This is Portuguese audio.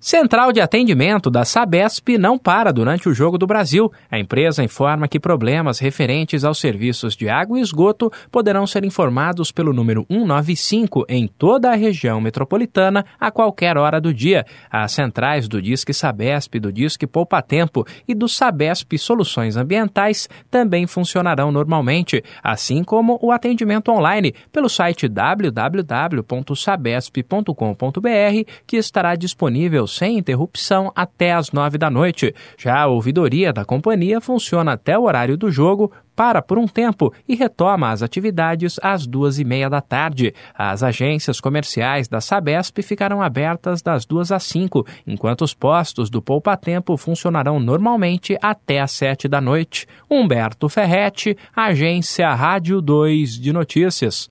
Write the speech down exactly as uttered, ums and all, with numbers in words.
Central de atendimento da Sabesp não para durante o Jogo do Brasil. A empresa informa que problemas referentes aos serviços de água e esgoto poderão ser informados pelo número cento e noventa e cinco em toda a região metropolitana a qualquer hora do dia. As centrais do Disque Sabesp, do Disque Poupa Tempo e do Sabesp Soluções Ambientais também funcionarão normalmente, assim como o atendimento online pelo site w w w ponto sabesp ponto com ponto b r, que estará disponível sem interrupção até às nove da noite. Já a ouvidoria da companhia funciona até o horário do jogo, para por um tempo e retoma as atividades às duas e meia da tarde. As agências comerciais da Sabesp ficarão abertas das duas às cinco, enquanto os postos do Poupa Tempo funcionarão normalmente até às sete da noite. Humberto Ferretti, Agência Rádio dois de Notícias.